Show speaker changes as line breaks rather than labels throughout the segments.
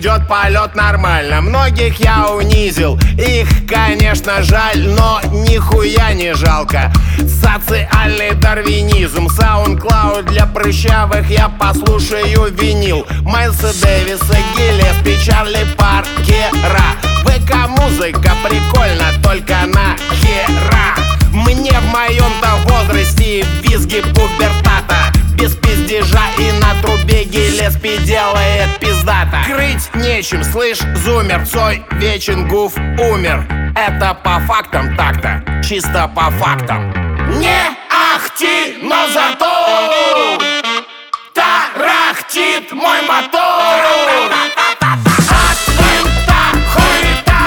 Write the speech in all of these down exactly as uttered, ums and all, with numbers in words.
идет полет нормально. Многих я унизил, их, конечно, жаль, но нихуя не жалко. Социальный дарвинизм, SoundCloud для прыщавых, я послушаю винил. Майлса Дэвиса, Гиллеспи, Чарли Паркера. ВК-музыка прикольно, только нахера. Мне в моем-то возрасте визги пубертата. Без пиздежа и на трубе Гиллеспи делает пиздата. Крыть нечем, слышь, зумер, Цой вечен, Гуф умер. Это по фактам так-то, чисто по фактам. Не ахти, но зато тарахтит мой мотор. От винта хуета,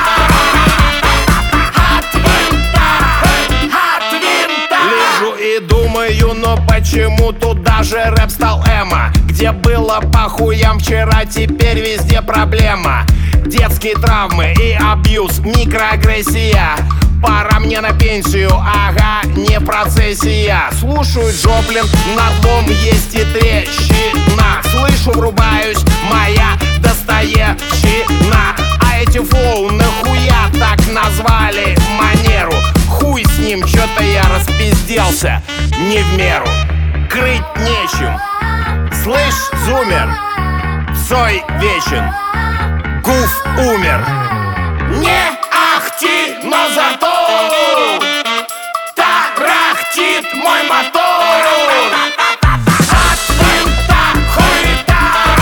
от винта, от винта. Лежу и думаю, но почему тут даже рэп стал эмо? Где было по хуям вчера, теперь везде проблема. Детские травмы и абьюз, микроагрессия. Пора мне на пенсию, ага, не процессия. Слушаю Джоплин, на том есть и трещина. Слышу, врубаюсь, моя Достоевщина. А эти флоу нахуя так назвали манеру? Хуй с ним, чё-то я распизделся не в меру. Крыть нечем, слышь, зумер, Цой вечен, Гуф умер. Не ахти, но зато тарахтит мой мотор. От винта хуета,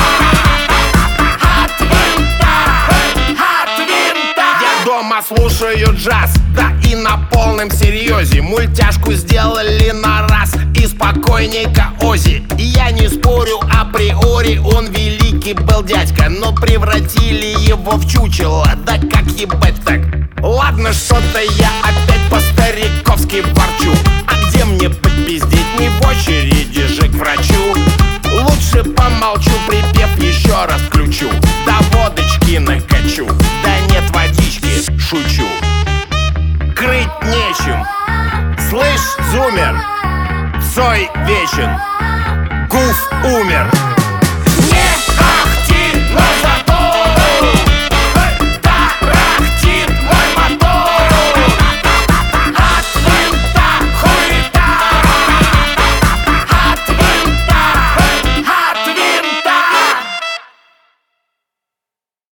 от винта, от винта. Я дома слушаю джаз, да и на полном серьезе. Мультяшку сделали на раз и спокойненько Ози. И я не спорю, априори он великий был дядька, но превратили его в чучело, да как ебать так? Ладно, что-то я опять по-стариковски ворчу. А где мне попиздеть, не в очереди же к врачу? Лучше помолчу, припев еще раз включу. Да водочки накачу, да нет водички, шучу. Крыть нечем, слышь, зумер, Цой вечен, Гуф умер.